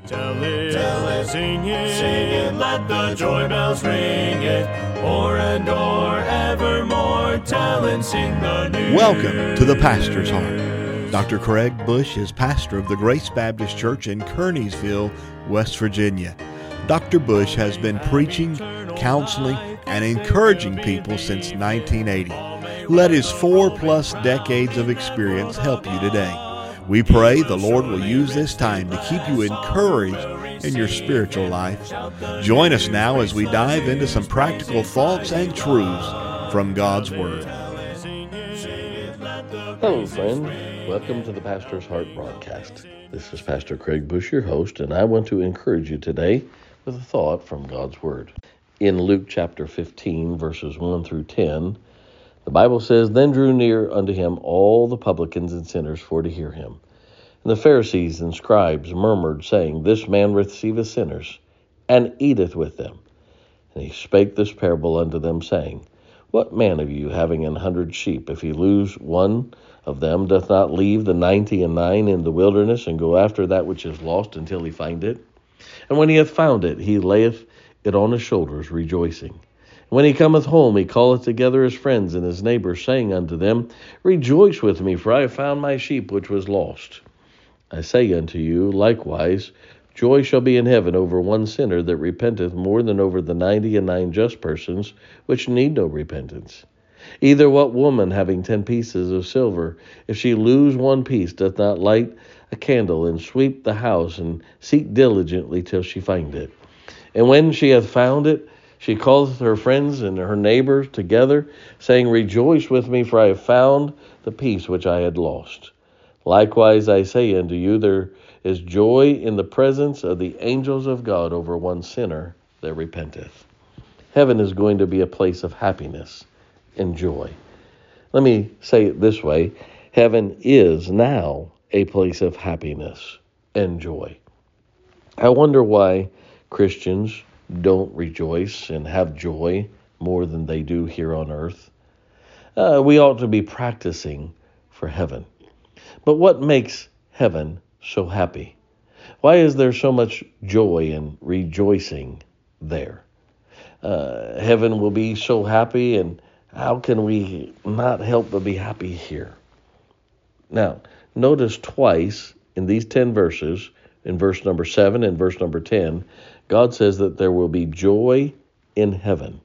Tell it, sing it, let the joy bells ring it, o'er and o'er evermore, tell and sing the news. Welcome to the Pastor's Heart. Dr. Craig Bush is pastor of the Grace Baptist Church in Kearneysville, West Virginia. Dr. Bush has been preaching, counseling, and encouraging people since 1980. Let his 4+ decades of experience help you today. We pray the Lord will use this time to keep you encouraged in your spiritual life. Join us now as we dive into some practical thoughts and truths from God's Word. Hello, friend. Welcome to the Pastor's Heart broadcast. This is Pastor Craig Bush, your host, and I want to encourage you today with a thought from God's Word. In Luke chapter 15, verses 1 through 10, the Bible says, "Then drew near unto him all the publicans and sinners for to hear him. And the Pharisees and scribes murmured, saying, This man receiveth sinners, and eateth with them. And he spake this parable unto them, saying, What man of you, having 100 sheep, if he lose one of them, doth not leave the 99 in the wilderness, and go after that which is lost until he find it? And when he hath found it, he layeth it on his shoulders, rejoicing. When he cometh home, he calleth together his friends and his neighbors, saying unto them, Rejoice with me, for I have found my sheep which was lost. I say unto you, likewise, joy shall be in heaven over one sinner that repenteth more than over the 99 just persons which need no repentance. Either what woman, having 10 pieces of silver, if she lose one piece, doth not light a candle, and sweep the house, and seek diligently till she find it? And when she hath found it, she calleth her friends and her neighbors together, saying, Rejoice with me, for I have found the piece which I had lost. Likewise I say unto you, there is joy in the presence of the angels of God over one sinner that repenteth." Heaven is going to be a place of happiness and joy. Let me say it this way. Heaven is now a place of happiness and joy. I wonder why Christians don't rejoice and have joy more than they do here on earth. We ought to be practicing for heaven. But what makes heaven so happy? Why is there so much joy and rejoicing there? Heaven will be so happy, and how can we not help but be happy here? Now, notice twice in these 10 verses, in verse number 7 and verse number 10, God says that there will be joy in heaven.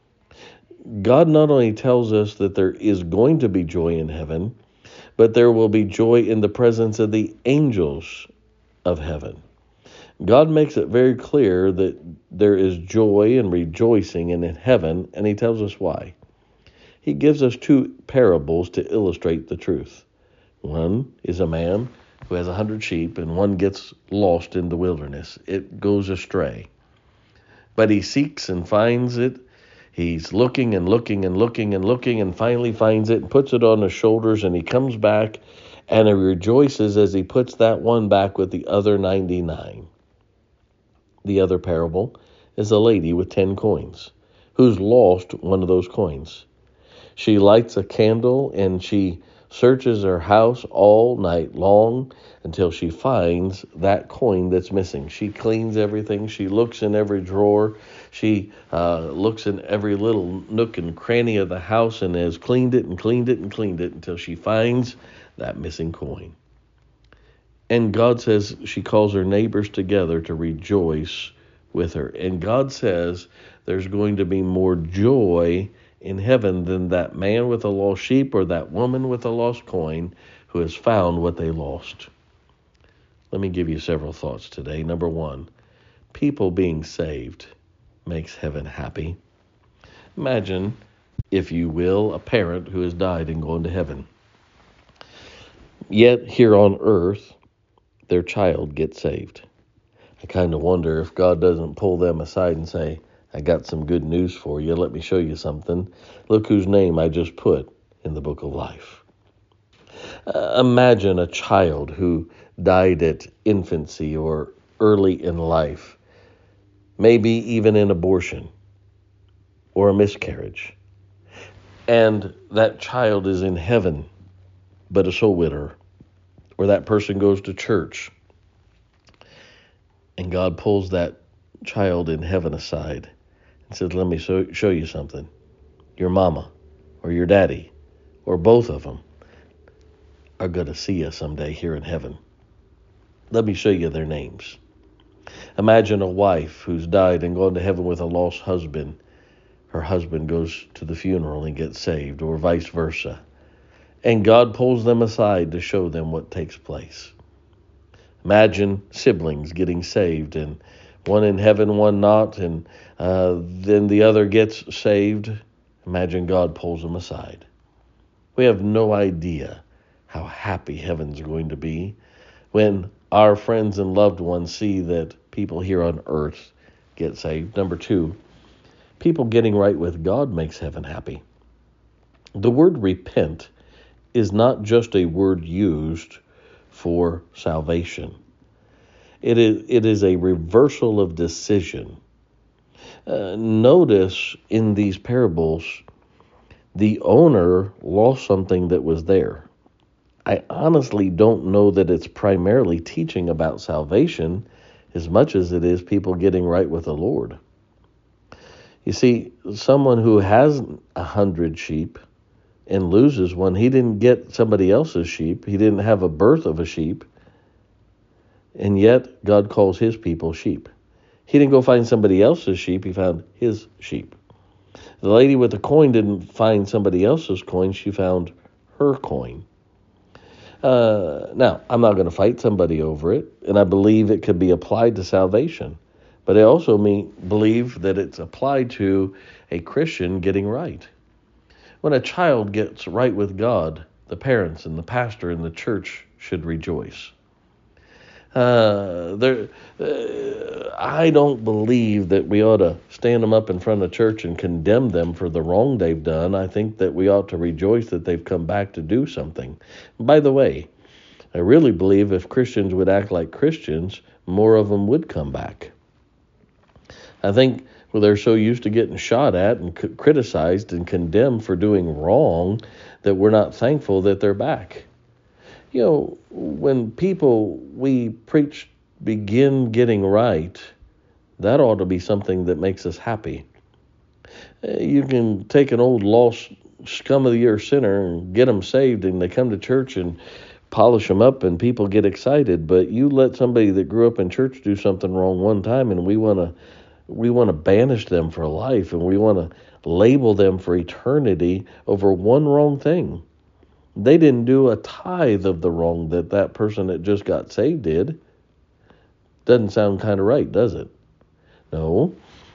God not only tells us that there is going to be joy in heaven, but there will be joy in the presence of the angels of heaven. God makes it very clear that there is joy and rejoicing in heaven, and he tells us why. He gives us 2 parables to illustrate the truth. One is a man who has 100 sheep, and one gets lost in the wilderness. It goes astray. But he seeks and finds it. He's looking and looking and looking and looking, and finally finds it and puts it on his shoulders, and he comes back, and he rejoices as he puts that one back with the other 99. The other parable is a lady with 10 coins who's lost one of those coins. She lights a candle, and she searches her house all night long until she finds that coin that's missing. She cleans everything. She looks in every drawer. She looks in every little nook and cranny of the house, and has cleaned it and cleaned it and cleaned it until she finds that missing coin. And God says she calls her neighbors together to rejoice with her. And God says there's going to be more joy in heaven than that man with a lost sheep or that woman with a lost coin who has found what they lost. Let me give you several thoughts today. Number 1, people being saved makes heaven happy. Imagine, if you will, a parent who has died and gone to heaven. Yet here on earth, their child gets saved. I kind of wonder if God doesn't pull them aside and say, I got some good news for you. Let me show you something. Look whose name I just put in the book of life. Imagine a child who died at infancy or early in life, maybe even in abortion or a miscarriage. And that child is in heaven, but a soul winner. Or that person goes to church And God pulls that child in heaven aside and says, let me show you something. Your mama or your daddy or both of them are going to see you someday here in heaven. Let me show you their names. Imagine a wife who's died and gone to heaven with a lost husband. Her husband goes to the funeral and gets saved, or vice versa. And God pulls them aside to show them what takes place. Imagine siblings getting saved, and one in heaven, one not, and then the other gets saved. Imagine God pulls them aside. We have no idea how happy heaven's going to be when our friends and loved ones see that people here on earth get saved. Number 2, people getting right with God makes heaven happy. The word repent is not just a word used for salvation. It is a reversal of decision. Notice in these parables, the owner lost something that was there. I honestly don't know that it's primarily teaching about salvation as much as it is people getting right with the Lord. You see, someone who has 100 sheep and loses one, he didn't get somebody else's sheep. He didn't have a birth of a sheep. And yet, God calls his people sheep. He didn't go find somebody else's sheep. He found his sheep. The lady with the coin didn't find somebody else's coin. She found her coin. Now, I'm not going to fight somebody over it, and I believe it could be applied to salvation. But I also believe that it's applied to a Christian getting right. When a child gets right with God, the parents and the pastor and the church should rejoice. I don't believe that we ought to stand them up in front of church and condemn them for the wrong they've done. I think that we ought to rejoice that they've come back to do something. By the way, I really believe if Christians would act like Christians, more of them would come back. I think they're so used to getting shot at and criticized and condemned for doing wrong that we're not thankful that they're back. You know, when we preach begin getting right, that ought to be something that makes us happy. You can take an old lost scum of the earth sinner and get them saved, and they come to church and polish them up and people get excited. But you let somebody that grew up in church do something wrong one time, and we want to banish them for life, and we want to label them for eternity over one wrong thing. They didn't do a tithe of the wrong that person that just got saved did. Doesn't sound kind of right, does it? No.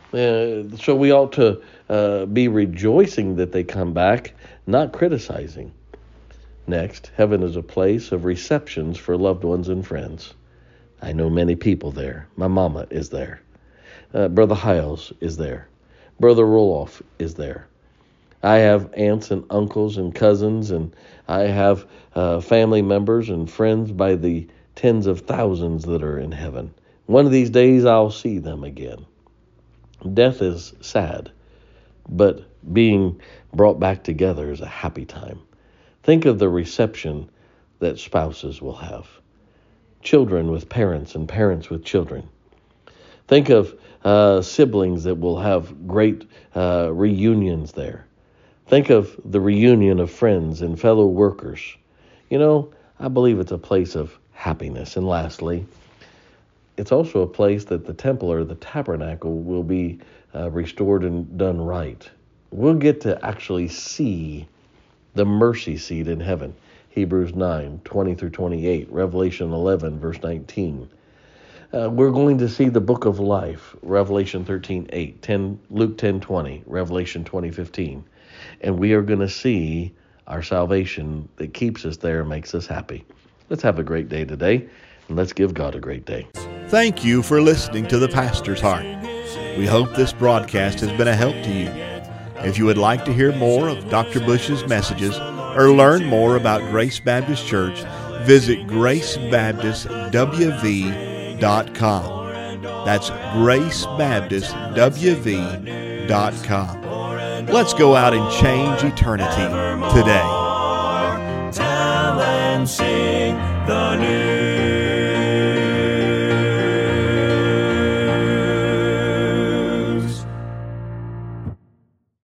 So we ought to be rejoicing that they come back, not criticizing. Next, heaven is a place of receptions for loved ones and friends. I know many people there. My mama is there. Brother Hiles is there. Brother Roloff is there. I have aunts and uncles and cousins, and I have family members and friends by the tens of thousands that are in heaven. One of these days I'll see them again. Death is sad, but being brought back together is a happy time. Think of the reception that spouses will have. Children with parents and parents with children. Think of siblings that will have great reunions there. Think of the reunion of friends and fellow workers. You know, I believe it's a place of happiness. And lastly, it's also a place that the temple or the tabernacle will be restored and done right. We'll get to actually see the mercy seat in heaven. Hebrews 9, 20 through 28, Revelation 11, verse 19. We're going to see the book of life, Revelation 13, 8, Luke 10, 20, Revelation 20, 15. And we are going to see our salvation that keeps us there and makes us happy. Let's have a great day today, and let's give God a great day. Thank you for listening to The Pastor's Heart. We hope this broadcast has been a help to you. If you would like to hear more of Dr. Bush's messages or learn more about Grace Baptist Church, visit gracebaptistwv.com. That's gracebaptistwv.com. Let's go out and change eternity today. Tell and sing the news.